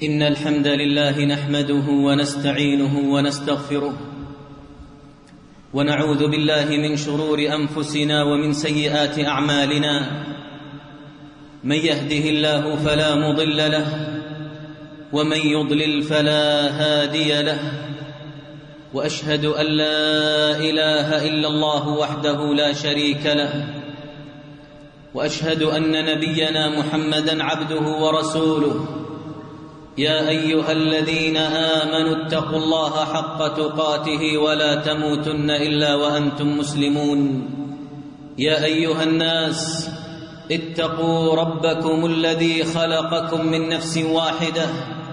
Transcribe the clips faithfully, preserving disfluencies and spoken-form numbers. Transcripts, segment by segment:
إن الحمد لله نحمده ونستعينه ونستغفره ونعوذ بالله من شرور أنفسنا ومن سيئات أعمالنا. من يهده الله فلا مضل له ومن يضلل فلا هادي له، وأشهد أن لا إله إلا الله وحده لا شريك له، وأشهد أن نبينا محمدًا عبده ورسوله. يا أيها الذين آمنوا اتقوا الله حق تقاته ولا تموتن إلا وأنتم مسلمون. يا أيها الناس اتقوا ربكم الذي خلقكم من نفس واحدة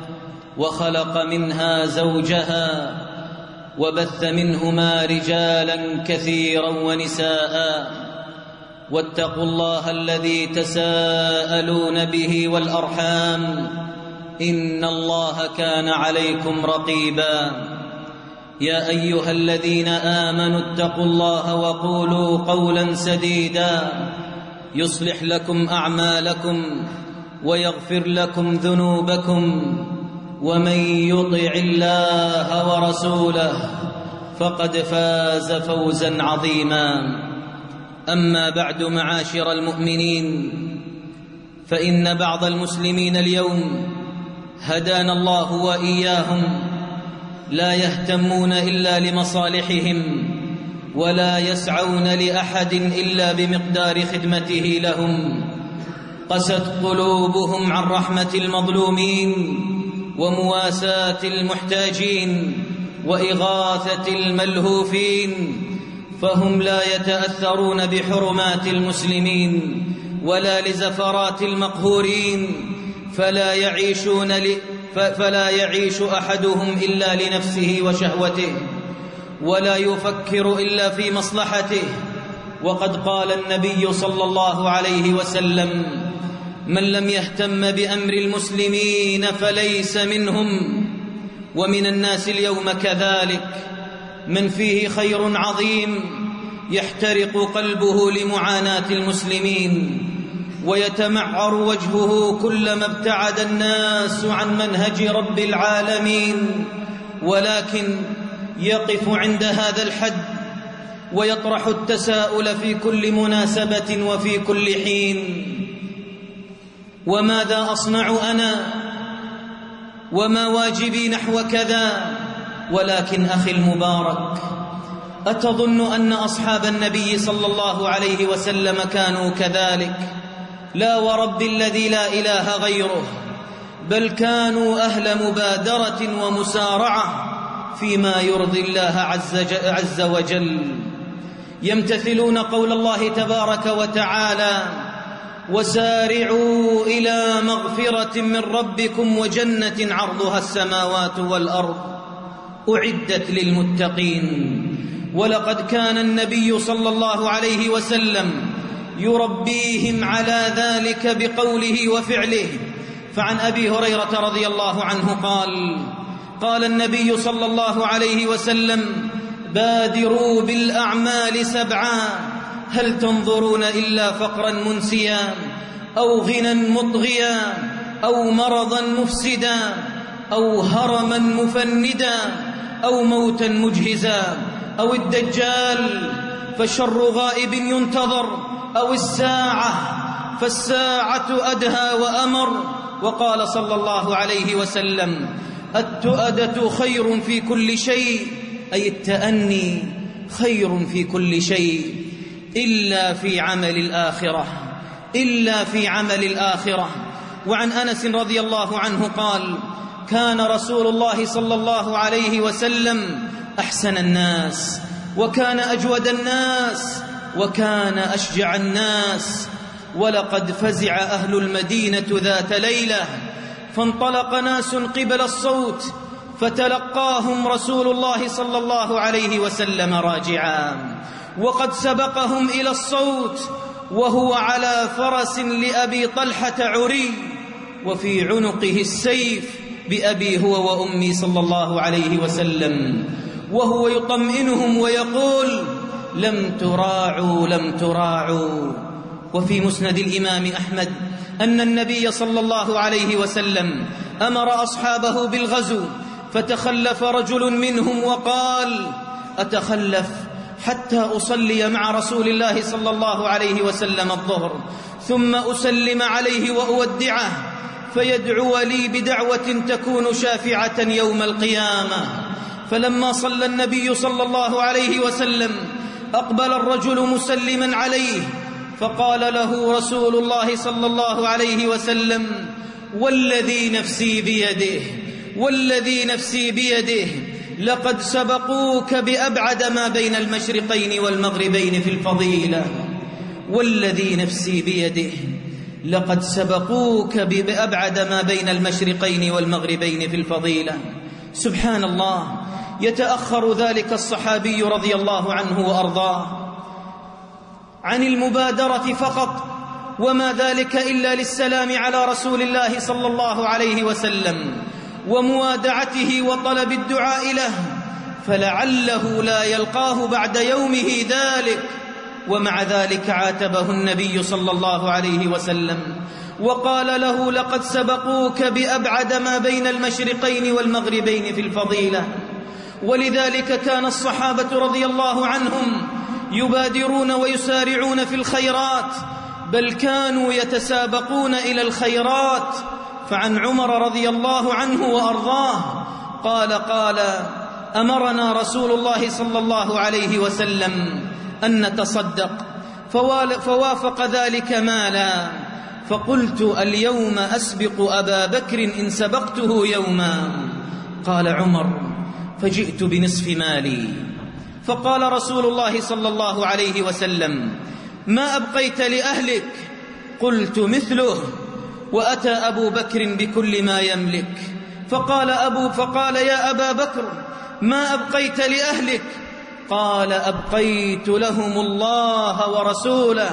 وخلق منها زوجها وبث منهما رجالا كثيرا ونساء، واتقوا الله الذي تساءلون به والأرحام إن الله كان عليكم رقيبا. يا أيها الذين آمنوا اتقوا الله وقولوا قولا سديدا يصلح لكم أعمالكم ويغفر لكم ذنوبكم، ومن يطع الله ورسوله فقد فاز فوزا عظيما. أما بعد، معاشر المؤمنين، فإن بعض المسلمين اليوم هدانا الله وإياهم لا يهتمون إلا لمصالحهم ولا يسعون لأحد إلا بمقدار خدمته لهم. قست قلوبهم عن رحمة المظلومين ومواساة المحتاجين وإغاثة الملهوفين، فهم لا يتأثرون بحرمات المسلمين ولا لزفرات المقهورين، فلا يعيشون ل... فلا يعيش أحدهم إلا لنفسه وشهوته، ولا يفكر إلا في مصلحته. وقد قال النبي صلى الله عليه وسلم: من لم يهتم بأمر المسلمين فليس منهم. ومن الناس اليوم كذلك من فيه خير عظيم يحترق قلبه لمعاناة المسلمين، ويتمعر وجهه كلما ابتعد الناس عن منهج رب العالمين، ولكن يقف عند هذا الحد ويطرح التساؤل في كل مناسبة وفي كل حين: وماذا أصنع أنا؟ وما واجبي نحو كذا؟ ولكن أخي المبارك، أتظن أن أصحاب النبي صلى الله عليه وسلم كانوا كذلك؟ لا ورب الذي لا إله غيره، بل كانوا أهل مبادرة ومسارعة فيما يرضي الله عز وجل، يمتثلون قول الله تبارك وتعالى: وسارعوا إلى مغفرة من ربكم وجنة عرضها السماوات والأرض أعدت للمتقين. ولقد كان النبي صلى الله عليه وسلم يربيهم على ذلك بقوله وفعله. فعن أبي هريرة رضي الله عنه قال: قال النبي صلى الله عليه وسلم: بادروا بالأعمال سبعا، هل تنظرون إلا فقرا منسيا أو غنى مطغيا أو مرضا مفسدا أو هرما مفندا أو موتا مجهزا أو الدجال فالشر غائب ينتظر أو الساعة فالساعة أدهى وأمر. وقال صلى الله عليه وسلم: التؤدة خير في كل شيء، أي التأني خير في كل شيء، إلا في عمل الآخرة، إلا في عمل الآخرة. وعن أنس رضي الله عنه قال: كان رسول الله صلى الله عليه وسلم أحسن الناس، وكان أجود الناس، وكان أشجع الناس. ولقد فزع أهل المدينة ذات ليلة، فانطلق ناس قبل الصوت، فتلقاهم رسول الله صلى الله عليه وسلم راجعا، وقد سبقهم إلى الصوت وهو على فرس لأبي طلحة عري، وفي عنقه السيف بأبي هو وأمي صلى الله عليه وسلم، وهو يطمئنهم ويقول: لم تراعوا لم تراعوا. وفي مسند الإمام أحمد أن النبي صلى الله عليه وسلم أمر أصحابه بالغزو، فتخلف رجل منهم وقال: أتخلف حتى أصلي مع رسول الله صلى الله عليه وسلم الظهر، ثم أسلم عليه وأودعه، فيدعو لي بدعوة تكون شافعة يوم القيامة. فلما صلى النبي صلى الله عليه وسلم أقبل الرجل مسلما عليه، فقال له رسول الله صلى الله عليه وسلم: والذي نفسي بيده والذي نفسي بيده لقد سبقوك بأبعد ما بين المشرقين والمغربين في الفضيلة، والذي نفسي بيده لقد سبقوك بأبعد ما بين المشرقين والمغربين في الفضيلة. سبحان الله، يتأخر ذلك الصحابي رضي الله عنه وأرضاه عن المبادرة فقط، وما ذلك إلا للسلام على رسول الله صلى الله عليه وسلم وموادعته وطلب الدعاء له، فلعله لا يلقاه بعد يومه ذلك. ومع ذلك عاتبه النبي صلى الله عليه وسلم وقال له: لقد سبقوك بأبعد ما بين المشرقين والمغربين في الفضيلة. ولذلك كان الصحابة رضي الله عنهم يبادرون ويسارعون في الخيرات، بل كانوا يتسابقون إلى الخيرات. فعن عمر رضي الله عنه وأرضاه قال قال أمرنا رسول الله صلى الله عليه وسلم أن نتصدق، فوافق ذلك مالا، فقلت: اليوم أسبق أبا بكر إن سبقته يوما. قال عمر: فجئت بنصف مالي، فقال رسول الله صلى الله عليه وسلم: ما أبقيت لأهلك؟ قلت: مثله. وأتى أبو بكر بكل ما يملك، فقال أبو فقال: يا أبا بكر، ما أبقيت لأهلك؟ قال: أبقيت لهم الله ورسوله.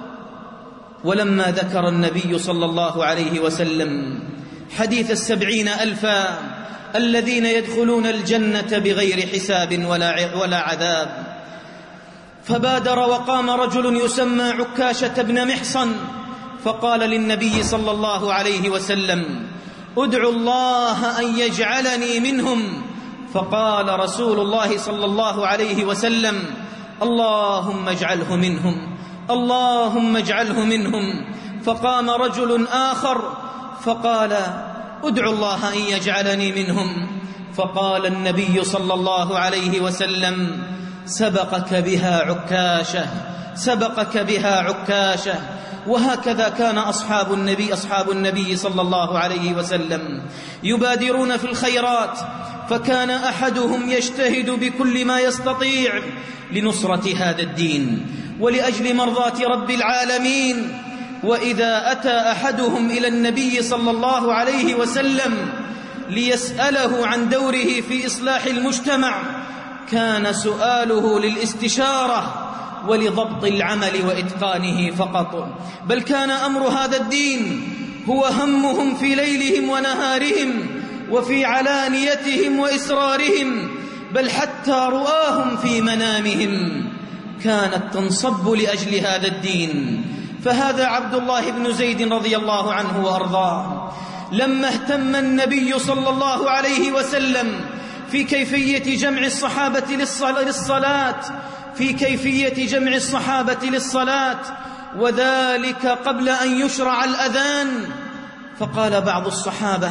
ولما ذكر النبي صلى الله عليه وسلم حديث السبعين ألفا الذين يدخلون الجنة بغير حساب ولا عذاب، فبادر وقام رجل يسمى عكاشة بن محصن، فقال للنبي صلى الله عليه وسلم: ادعوا الله أن يجعلني منهم. فقال رسول الله صلى الله عليه وسلم: اللهم اجعله منهم، اللهم اجعله منهم. فقام رجل آخر فقال: ادعوا الله أن يجعلني منهم. فقال النبي صلى الله عليه وسلم: سبقك بها عكاشة، سبقك بها عكاشة. وهكذا كان أصحاب النبي أصحاب النبي صلى الله عليه وسلم يبادرون في الخيرات، فكان أحدهم يجتهد بكل ما يستطيع لنصرة هذا الدين ولأجل مرضاة رب العالمين. وإذا أتى أحدهم إلى النبي صلى الله عليه وسلم ليسأله عن دوره في إصلاح المجتمع، كان سؤاله للاستشارة ولضبط العمل وإتقانه فقط، بل كان أمر هذا الدين هو همهم في ليلهم ونهارهم وفي علانيتهم وإسرارهم، بل حتى رؤاهم في منامهم كانت تنصب لأجل هذا الدين. فهذا عبد الله بن زيد رضي الله عنه وأرضاه لما اهتم النبي صلى الله عليه وسلم في كيفية جمع الصحابة للصلاة في كيفية جمع الصحابة للصلاة وذلك قبل أن يشرع الأذان، فقال بعض الصحابة: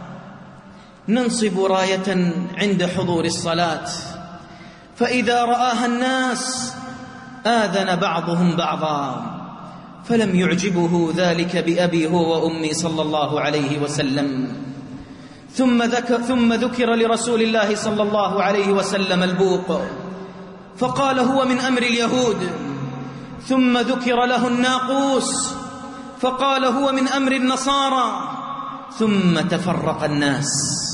ننصب راية عند حضور الصلاة، فإذا رآها الناس آذن بعضهم بعضا، فلم يعجبه ذلك بأبي هو وأمي صلى الله عليه وسلم. ثم ذكر, ثم ذكر لرسول الله صلى الله عليه وسلم البوق، فقال: هو من أمر اليهود. ثم ذكر له الناقوس، فقال: هو من أمر النصارى. ثم تفرق الناس،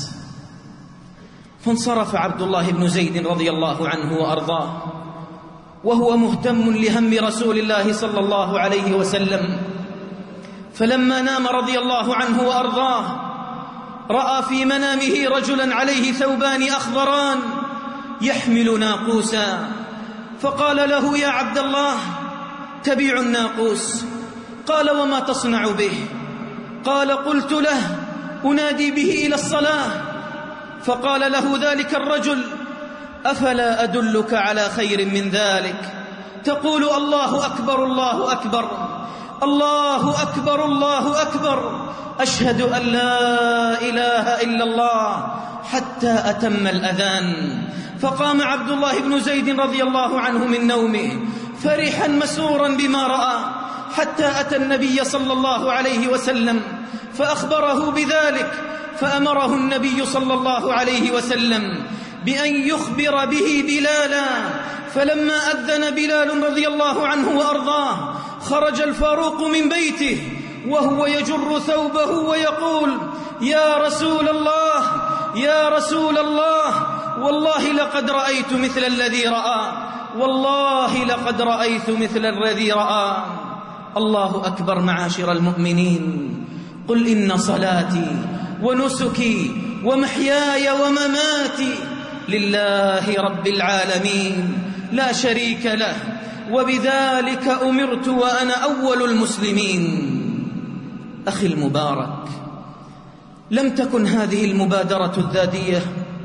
فانصرف عبد الله بن زيد رضي الله عنه وأرضاه وهو مهتم لهم رسول الله صلى الله عليه وسلم. فلما نام رضي الله عنه وأرضاه رأى في منامه رجلا عليه ثوبان أخضران يحمل ناقوسا، فقال له: يا عبد الله، تبيع الناقوس؟ قال: وما تصنع به؟ قال: قلت له: أنادي به إلى الصلاة. فقال له ذلك الرجل: أفلا أدلك على خير من ذلك؟ تقول الله أكبر الله أكبر الله أكبر الله أكبر أشهد أن لا إله إلا الله، حتى أتم الأذان. فقام عبد الله بن زيد رضي الله عنه من نومه فرحا مسرورا بما رأى، حتى أتى النبي صلى الله عليه وسلم فأخبره بذلك، فأمره النبي صلى الله عليه وسلم بأن يخبر به بلالا. فلما أذن بلال رضي الله عنه وأرضاه خرج الفاروق من بيته وهو يجر ثوبه ويقول: يا رسول الله يا رسول الله، والله لقد رأيت مثل الذي رأى، والله لقد رأيت مثل الذي رأى. الله أكبر. معاشر المؤمنين، قل إن صلاتي ونسكي ومحياي ومماتي لله رب العالمين لا شريك له، وبذلك أمرت وأنا أول المسلمين. أخي المبارك، لم تكن هذه المبادرة الذاتية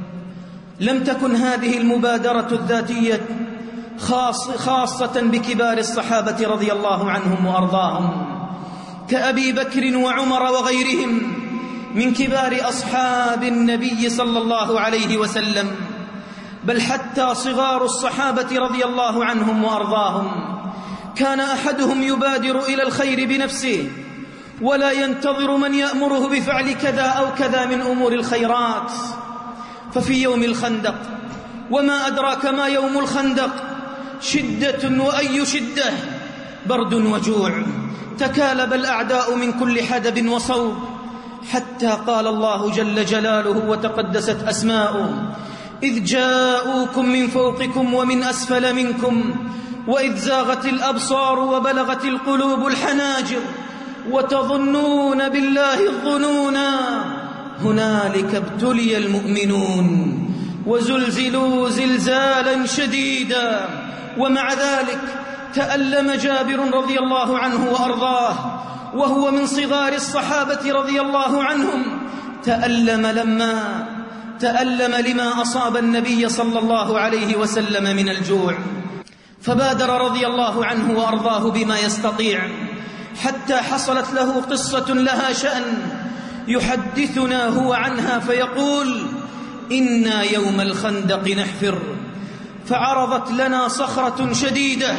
لم تكن هذه المبادرة الذاتية خاص خاصة بكبار الصحابة رضي الله عنهم وأرضاهم كأبي بكر وعمر وغيرهم من كبار أصحاب النبي صلى الله عليه وسلم، بل حتى صغار الصحابة رضي الله عنهم وأرضاهم كان أحدهم يبادر إلى الخير بنفسه ولا ينتظر من يأمره بفعل كذا أو كذا من أمور الخيرات. ففي يوم الخندق، وما أدراك ما يوم الخندق، شدة وأي شدة، برد وجوع، تكالب الأعداء من كل حدب وصوب، حتى قال الله جل جلاله وتقدست أسماؤه: إذ جاءوكم من فوقكم ومن أسفل منكم وإذ زاغت الأبصار وبلغت القلوب الحناجر وتظنون بالله الظنونا هنالك ابتلي المؤمنون وزلزلوا زلزالا شديدا. ومع ذلك تألم جابر رضي الله عنه وأرضاه وهو من صغار الصحابة رضي الله عنهم، تألم لما تألم لما أصاب النبي صلى الله عليه وسلم من الجوع، فبادر رضي الله عنه وأرضاه بما يستطيع، حتى حصلت له قصة لها شأن يحدثنا هو عنها فيقول: إنا يوم الخندق نحفر، فعرضت لنا صخرة شديدة،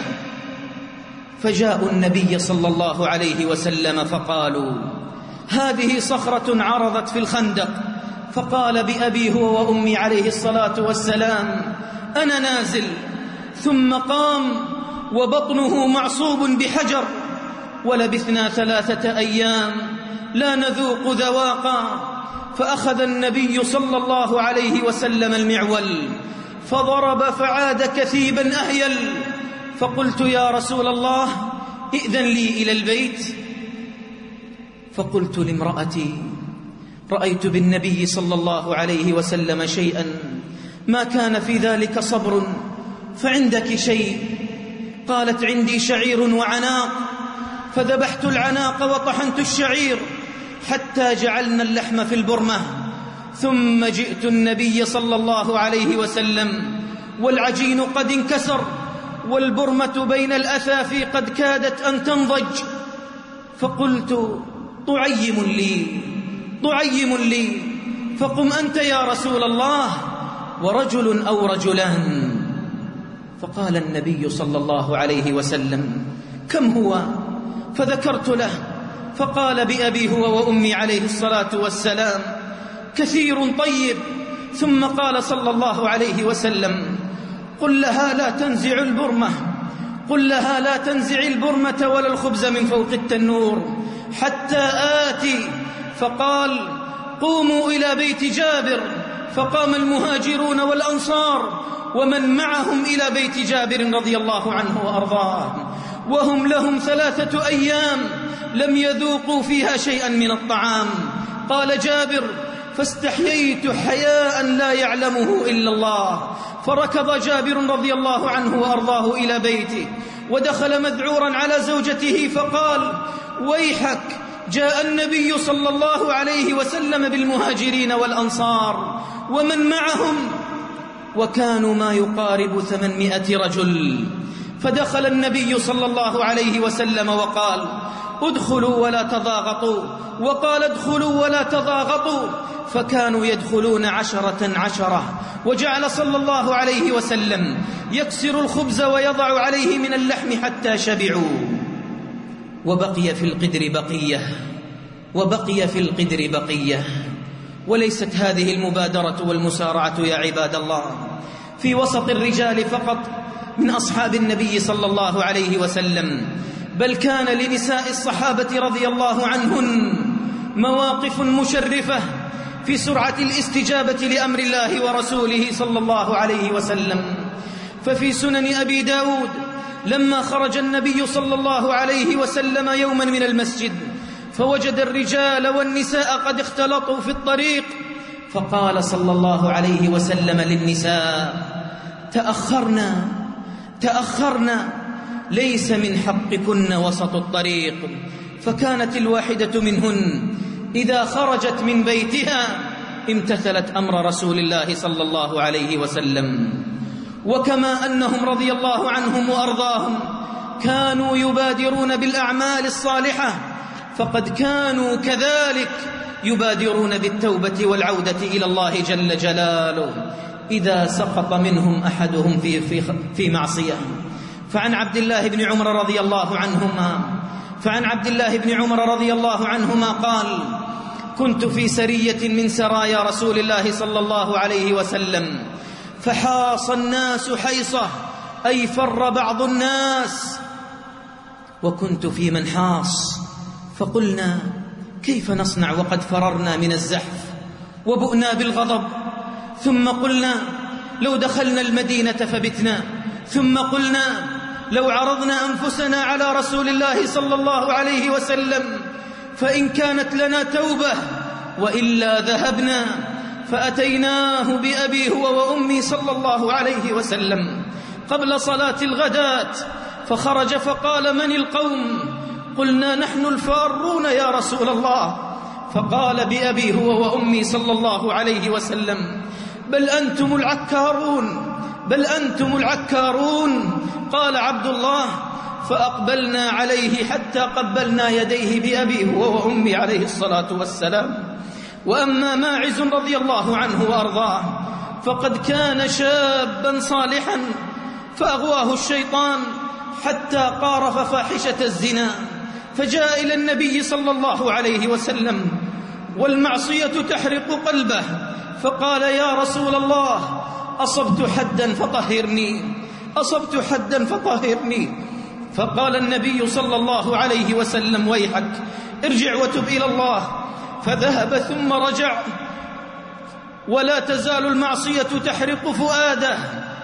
فجاءوا النبي صلى الله عليه وسلم فقالوا: هذه صخرة عرضت في الخندق. فقال بأبي هو وأمي عليه الصلاة والسلام: أنا نازل. ثم قام وبطنه معصوب بحجر، ولبثنا ثلاثة أيام لا نذوق ذواقا. فأخذ النبي صلى الله عليه وسلم المعول فضرب فعاد كثيبا أهيل. فقلت: يا رسول الله، ائذن لي إلى البيت. فقلت لامرأتي: رأيت بالنبي صلى الله عليه وسلم شيئا ما كان في ذلك صبر، فعندك شيء؟ قالت: عندي شعير وعناق. فذبحت العناق وطحنت الشعير حتى جعلنا اللحم في البرمة، ثم جئت النبي صلى الله عليه وسلم والعجين قد انكسر والبرمة بين الأثافي قد كادت أن تنضج. فقلت: طعيم لي طعيم لي، فقم أنت يا رسول الله، ورجل أو رجلان. فقال النبي صلى الله عليه وسلم: كم هو؟ فذكرت له، فقال بأبي هو وأمي عليه الصلاة والسلام: كثير طيب. ثم قال صلى الله عليه وسلم: قل لها لا تنزع البرمة قل لها لا تنزع البرمة ولا الخبز من فوق التنور حتى آتي. فقال: قوموا إلى بيت جابر. فقام المهاجرون والأنصار ومن معهم إلى بيت جابر رضي الله عنه وأرضاه، وهم لهم ثلاثة أيام لم يذوقوا فيها شيئا من الطعام. قال جابر: فاستحييت حياء لا يعلمه إلا الله. فركض جابر رضي الله عنه وأرضاه إلى بيته، ودخل مذعورا على زوجته فقال: ويحك جاء النبي صلى الله عليه وسلم بالمهاجرين والأنصار ومن معهم، وكانوا ما يقارب ثمانمائة رجل. فدخل النبي صلى الله عليه وسلم وقال: ادخلوا ولا تضاغطوا، وقال: ادخلوا ولا تضاغطوا. فكانوا يدخلون عشرة عشرة، وجعل صلى الله عليه وسلم يكسر الخبز ويضع عليه من اللحم حتى شبعوا. وبقي في القدر بقية، وبقي في القدر بقية. وليست هذه المبادرة والمسارعة يا عباد الله في وسط الرجال فقط من أصحاب النبي صلى الله عليه وسلم، بل كان لنساء الصحابة رضي الله عنهن مواقف مشرفة في سرعة الاستجابة لأمر الله ورسوله صلى الله عليه وسلم. ففي سنن أبي داود لما خرج النبي صلى الله عليه وسلم يوما من المسجد فوجد الرجال والنساء قد اختلطوا في الطريق، فقال صلى الله عليه وسلم للنساء: تأخرنا تأخرنا، ليس من حقكن وسط الطريق. فكانت الواحدة منهن إذا خرجت من بيتها امتثلت أمر رسول الله صلى الله عليه وسلم. وكما أنهم رضي الله عنهم وأرضاهم كانوا يبادرون بالأعمال الصالحة، فقد كانوا كذلك يبادرون بالتوبة والعودة إلى الله جل جلاله إذا سقط منهم أحدهم في, في, في معصية. فعن عبد الله بن عمر رضي الله عنهما فعن عبد الله بن عمر رضي الله عنهما قال: كنت في سرية من سرايا رسول الله صلى الله عليه وسلم، فحاص الناس حيصة، أي فر بعض الناس، وكنت في من حاص، فقلنا: كيف نصنع وقد فررنا من الزحف وبؤنا بالغضب؟ ثم قلنا: لو دخلنا المدينة فبتنا. ثم قلنا: لو عرضنا أنفسنا على رسول الله صلى الله عليه وسلم فإن كانت لنا توبة وإلا ذهبنا. فأتيناه بأبي هو وأمي صلى الله عليه وسلم قبل صلاة الغداة، فخرج فقال: من القوم؟ قلنا: نحن الفارون يا رسول الله. فقال بأبي هو وأمي صلى الله عليه وسلم: بل أنتم العكارون، بل أنتم العكارون. قال عبد الله: فأقبلنا عليه حتى قبلنا يديه بأبي هو وأمي عليه الصلاة والسلام. وأما ماعز رضي الله عنه وأرضاه فقد كان شابا صالحا، فأغواه الشيطان حتى قارف فاحشة الزنا، فجاء إلى النبي صلى الله عليه وسلم والمعصية تحرق قلبه، فقال: يا رسول الله، أصبت حدا فطهرني، أصبت حدا فطهرني. فقال النبي صلى الله عليه وسلم: ويحك، ارجع وتب إلى الله. فذهب ثم رجع، ولا تزال المعصية تحرق فؤاده.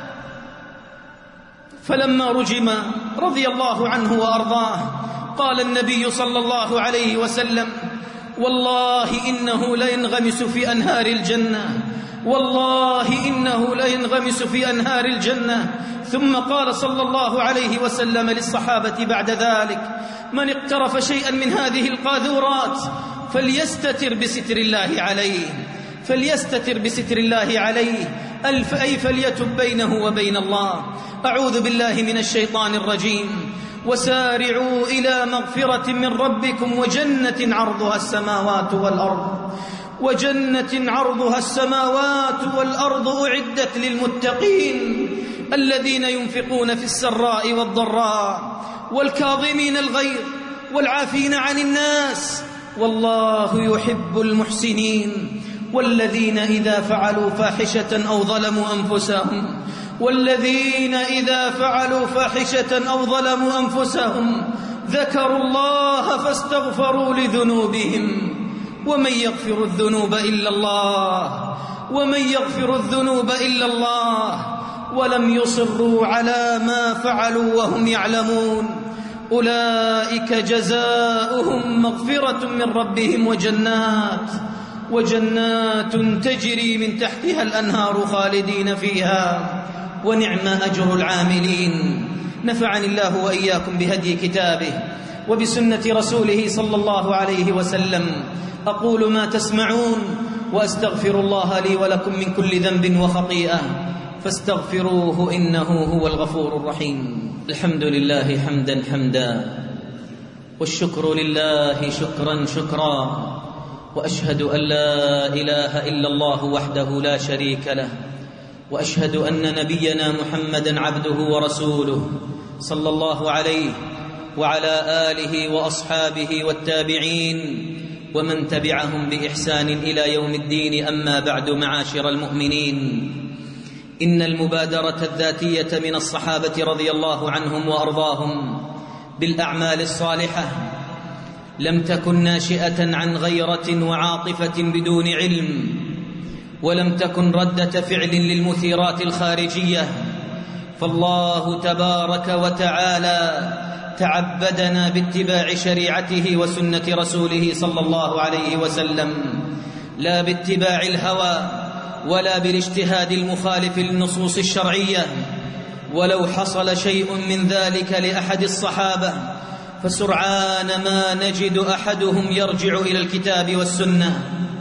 فلما رجم رضي الله عنه وأرضاه قال النبي صلى الله عليه وسلم: والله إنه لينغمس في أنهار الجنة، والله إنه لينغمس في أنهار الجنة. ثم قال صلى الله عليه وسلم للصحابة بعد ذلك: من اقترف شيئا من هذه القاذورات فليستتر بستر الله عليه، فليستتر بستر الله عليه، ألف أي فليتب بينه وبين الله. أعوذ بالله من الشيطان الرجيم. وسارعوا إلى مغفرة من ربكم وجنة عرضها السماوات والأرض وجنة عرضها السماوات والأرض أعدت للمتقين الذين ينفقون في السراء والضراء والكاظمين الغيظ والعافين عن الناس والله يحب المحسنين. والذين إذا فعلوا فاحشة أو ظلموا أنفسهم والذين إذا فعلوا فاحشة أو ظلموا أنفسهم ذكروا الله فاستغفروا لذنوبهم ومن يغفر الذنوب إلا الله ومن يغفر الذنوب إلا الله ولم يصروا على ما فعلوا وهم يعلمون أولئك جزاؤهم مغفرة من ربهم وجنات وجنات تجري من تحتها الأنهار خالدين فيها ونعم أجر العاملين. نفعني الله وإياكم بهدي كتابه وبسنة رسوله صلى الله عليه وسلم. أقول ما تسمعون وأستغفر الله لي ولكم من كل ذنب وخطيئة فاستغفروه إنه هو الغفور الرحيم. الحمد لله حمدا حمدا والشكر لله شكرا شكرا، وأشهد أن لا إله إلا الله وحده لا شريك له، وأشهد أن نبينا محمدا عبده ورسوله صلى الله عليه وعلى آله وأصحابه والتابعين ومن تبعهم بإحسان إلى يوم الدين. أما بعد، معاشر المؤمنين، إن المبادرة الذاتية من الصحابة رضي الله عنهم وأرضاهم بالأعمال الصالحة لم تكن ناشئة عن غيرة وعاطفة بدون علم، ولم تكن ردة فعل للمثيرات الخارجية، فالله تبارك وتعالى تعبدنا باتباع شريعته وسنة رسوله صلى الله عليه وسلم، لا باتباع الهوى ولا بالاجتهاد المخالف للنصوص الشرعية. ولو حصل شيء من ذلك لأحد الصحابة فسرعان ما نجد أحدهم يرجع إلى الكتاب والسنة.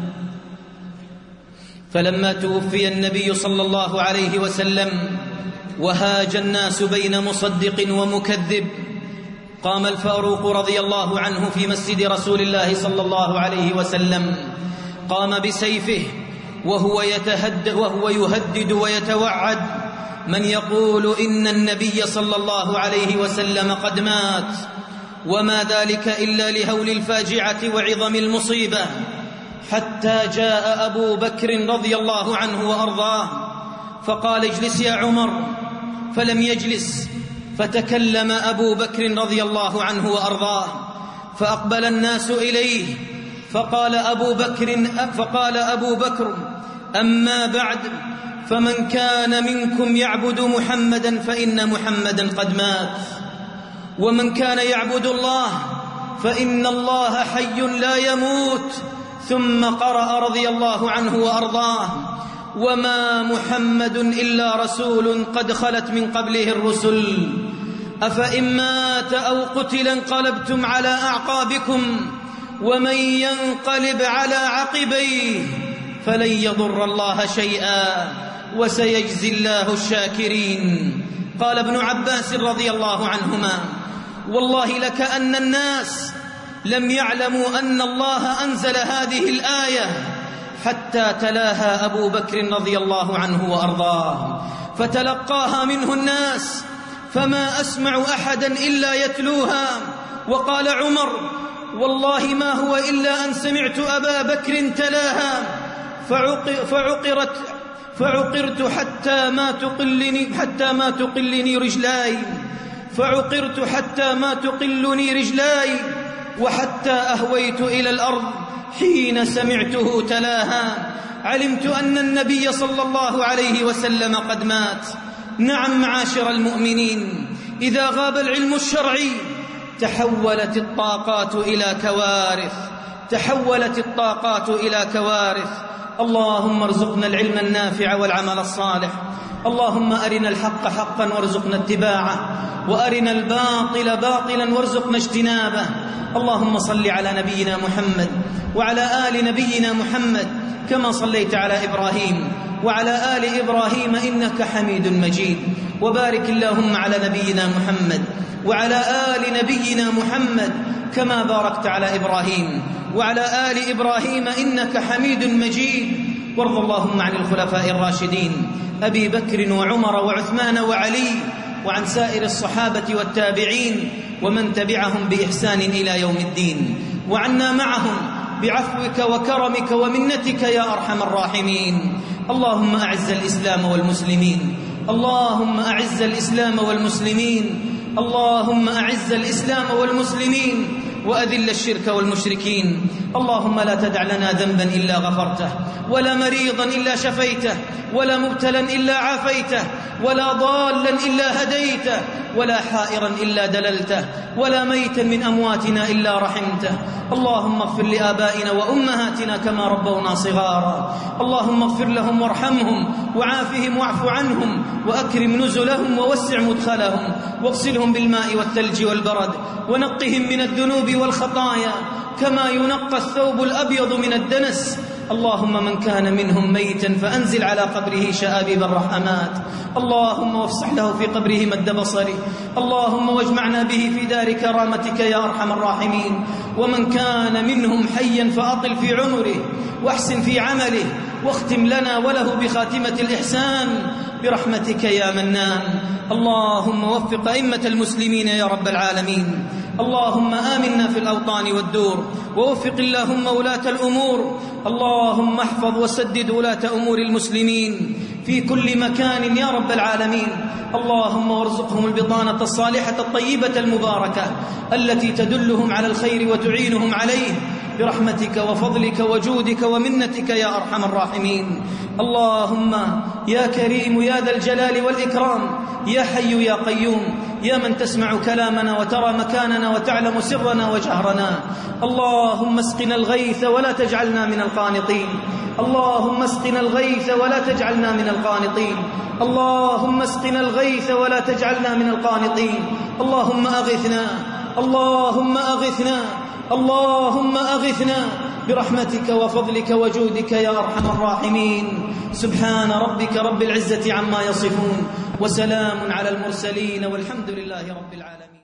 فلما توفي النبي صلى الله عليه وسلم وهاج الناس بين مصدق ومكذب، قام الفاروق رضي الله عنه في مسجد رسول الله صلى الله عليه وسلم، قام بسيفه وهو يتهد وهو يهدد ويتوعد من يقول إن النبي صلى الله عليه وسلم قد مات، وما ذلك إلا لهول الفاجعة وعظم المصيبة، حتى جاء أبو بكر رضي الله عنه وأرضاه فقال: اجلس يا عمر، فلم يجلس، فتكلم أبو بكر رضي الله عنه وأرضاه، فأقبل الناس إليه، فقال أبو بكر فقال أبو بكر: أما بعد، فمن كان منكم يعبد محمدا فإن محمدا قد مات، ومن كان يعبد الله فإن الله حي لا يموت. ثم قرأ رضي الله عنه وأرضاه: وما محمد إلا رسول قد خلت من قبله الرسل، أفإن مات أو قتل انقلبتم على أعقابكم، ومن ينقلب على عقبيه فلن يضر الله شيئا وسيجزي الله الشاكرين. قال ابن عباس رضي الله عنهما: والله لكأن الناس لم يعلموا أن الله أنزل هذه الآية حتى تلاها أبو بكر رضي الله عنه وأرضاه، فتلقاها منه الناس، فما أسمع أحدا إلا يتلوها. وقال عمر: والله ما هو إلا أن سمعت أبا بكر تلاها فعقرت فعقرت حتى ما تقلني حتى ما تقلني رجلاي فعقرت حتى ما تقلني رجلاي وحتى أهويت إلى الأرض حين سمعته تلاها. علمت أن النبي صلى الله عليه وسلم قد مات. نعم معاشر المؤمنين، إذا غاب العلم الشرعي تحولت الطاقات إلى كوارث تحولت الطاقات إلى كوارث. اللهم ارزقنا العلم النافع والعمل الصالح. اللهم أرنا الحق حقا وارزقنا اتباعه، وأرنا الباطل باطلا وارزقنا اجتنابه. اللهم صل على نبينا محمد وعلى آل نبينا محمد كما صليت على إبراهيم وعلى آل إبراهيم إنك حميد مجيد. وبارك اللهم على نبينا محمد وعلى آل نبينا محمد كما باركت على إبراهيم وعلى آل إبراهيم إنك حميد مجيد. وارض اللهم عن الخلفاء الراشدين أبي بكر وعمر وعثمان وعلي، وعن سائر الصحابة والتابعين ومن تبعهم بإحسان إلى يوم الدين، وعنا معهم بعفوك وكرمك ومنتك يا أرحم الراحمين. اللهم أعز الإسلام والمسلمين اللهم أعز الإسلام والمسلمين اللهم أعز الإسلام والمسلمين وأذل الشرك والمشركين. اللهم لا تدع لنا ذنبا إلا غفرته، ولا مريضا إلا شفيته، ولا مبتلا إلا عافيته، ولا ضالا إلا هديته، ولا حائرا إلا دللته ولا ميتا من أمواتنا إلا رحمته. اللهم اغفر لآبائنا وأمهاتنا كما ربونا صغارا. اللهم اغفر لهم وارحمهم وعافهم واعف عنهم وأكرم نزلهم ووسع مدخلهم واغسلهم بالماء والثلج والبرد ونقهم من الذنوب والخطايا كما ينقى الثوب الأبيض من الدنس. اللهم من كان منهم ميتا فأنزل على قبره شآبيب الرحمات. اللهم وافسح له في قبره مد بصره. اللهم واجمعنا به في دار كرامتك يا أرحم الراحمين. ومن كان منهم حيا فأطل في عمره واحسن في عمله واختم لنا وله بخاتمة الإحسان برحمتك يا منان. اللهم وفق أئمة المسلمين يا رب العالمين. اللهم آمنا في الأوطان والدور ووفق اللهم ولاة الأمور. اللهم احفظ وسدد ولاة أمور المسلمين في كل مكان يا رب العالمين. اللهم وارزقهم البطانة الصالحة الطيبة المباركة التي تدلهم على الخير وتعينهم عليه برحمتك وفضلك وجودك ومنتك يا أرحم الراحمين. اللهم يا كريم يا ذا الجلال والإكرام يا حي يا قيوم يا من تسمع كلامنا وترى مكاننا وتعلم سرنا وجهرنا. اللهم اسقنا الغيث ولا تجعلنا من القانطين. اللهم اسقنا الغيث ولا تجعلنا من القانطين. اللهم اسقنا الغيث ولا تجعلنا من القانطين. اللهم أغثنا اللهم أغثنا اللهم أغثنا برحمتك وفضلك وجودك يا أرحم الراحمين. سبحان ربك رب العزة عما يصفون وسلام على المرسلين والحمد لله رب العالمين.